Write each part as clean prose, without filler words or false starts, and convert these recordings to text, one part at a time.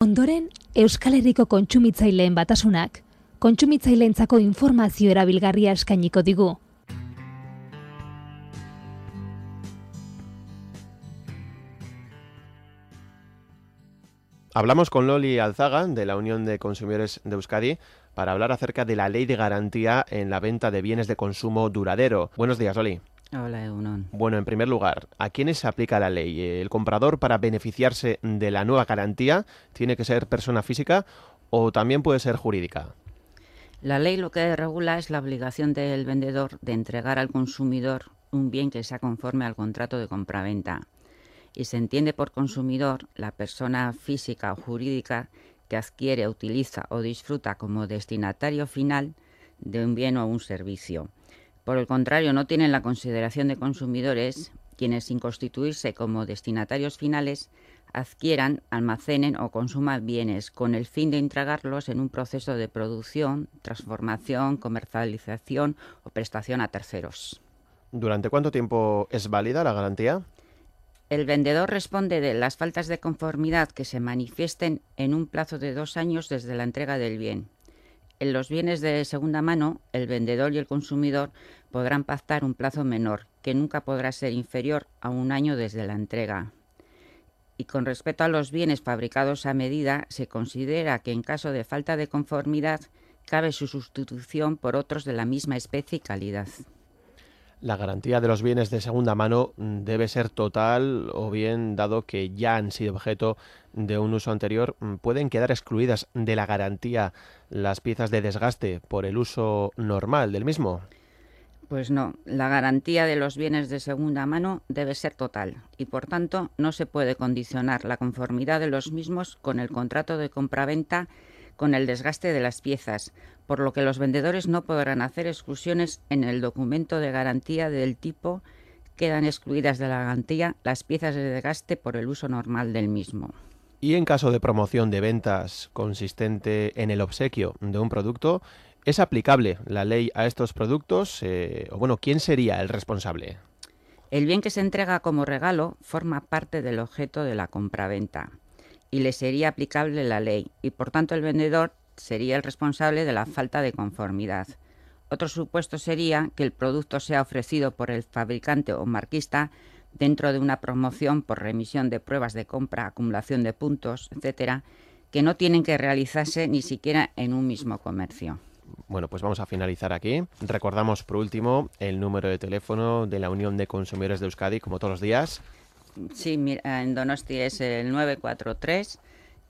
Ondoren, Euskal Herriko Kontsumitzaileen Batasunak kontsumitzaileentzako informazio erabilgarria eskainiko digu. Hablamos con Loli Alzaga, de la Unión de Consumidores de Euskadi, para hablar acerca de la ley de garantía en la venta de bienes de consumo duradero. Buenos días, Loli. Hola, Egunon. Bueno, en primer lugar, ¿a quiénes se aplica la ley? ¿El comprador, para beneficiarse de la nueva garantía, tiene que ser persona física o también puede ser jurídica? La ley lo que regula es la obligación del vendedor de entregar al consumidor un bien que sea conforme al contrato de compraventa. Y se entiende por consumidor la persona física o jurídica que adquiere, utiliza o disfruta como destinatario final de un bien o un servicio. Por el contrario, no tienen la consideración de consumidores quienes, sin constituirse como destinatarios finales, adquieran, almacenen o consuman bienes con el fin de entregarlos en un proceso de producción, transformación, comercialización o prestación a terceros. ¿Durante cuánto tiempo es válida la garantía? El vendedor responde de las faltas de conformidad que se manifiesten en un plazo de 2 años desde la entrega del bien. En los bienes de segunda mano, el vendedor y el consumidor podrán pactar un plazo menor, que nunca podrá ser inferior a 1 año desde la entrega. Y con respecto a los bienes fabricados a medida, se considera que en caso de falta de conformidad, cabe su sustitución por otros de la misma especie y calidad. La garantía de los bienes de segunda mano debe ser total o bien, dado que ya han sido objeto de un uso anterior, ¿pueden quedar excluidas de la garantía las piezas de desgaste por el uso normal del mismo? Pues no, la garantía de los bienes de segunda mano debe ser total y, por tanto, no se puede condicionar la conformidad de los mismos con el contrato de compraventa con el desgaste de las piezas, por lo que los vendedores no podrán hacer exclusiones en el documento de garantía del tipo. Quedan excluidas de la garantía las piezas de desgaste por el uso normal del mismo. Y en caso de promoción de ventas consistente en el obsequio de un producto, ¿es aplicable la ley a estos productos? ¿Quién sería el responsable? El bien que se entrega como regalo forma parte del objeto de la compraventa y le sería aplicable la ley, y por tanto el vendedor sería el responsable de la falta de conformidad. Otro supuesto sería que el producto sea ofrecido por el fabricante o marquista dentro de una promoción por remisión de pruebas de compra, acumulación de puntos, etcétera, que no tienen que realizarse ni siquiera en un mismo comercio. Bueno, pues vamos a finalizar aquí. Recordamos por último el número de teléfono de la Unión de Consumidores de Euskadi, como todos los días. Sí, mira, en Donosti es el 943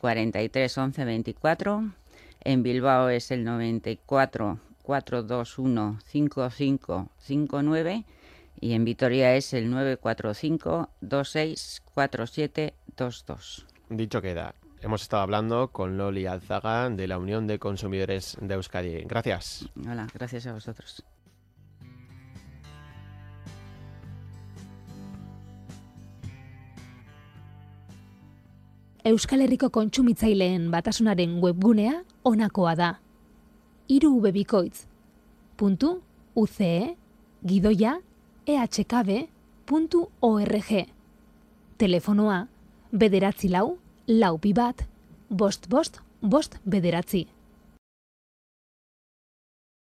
43 11 24, en Bilbao es el 94 421 55 59 y en Vitoria es el 945 26 47 22. Dicho queda. Hemos estado hablando con Loli Alzaga, de la Unión de Consumidores de Euskadi. Gracias. Hola, gracias a vosotros. Euskal Herriko Kontsumitzaileen Batasunaren webgunea honakoa da: irubebikoitz.uce/ehkb.org. Telefonoa 944 525 5 bederatzi.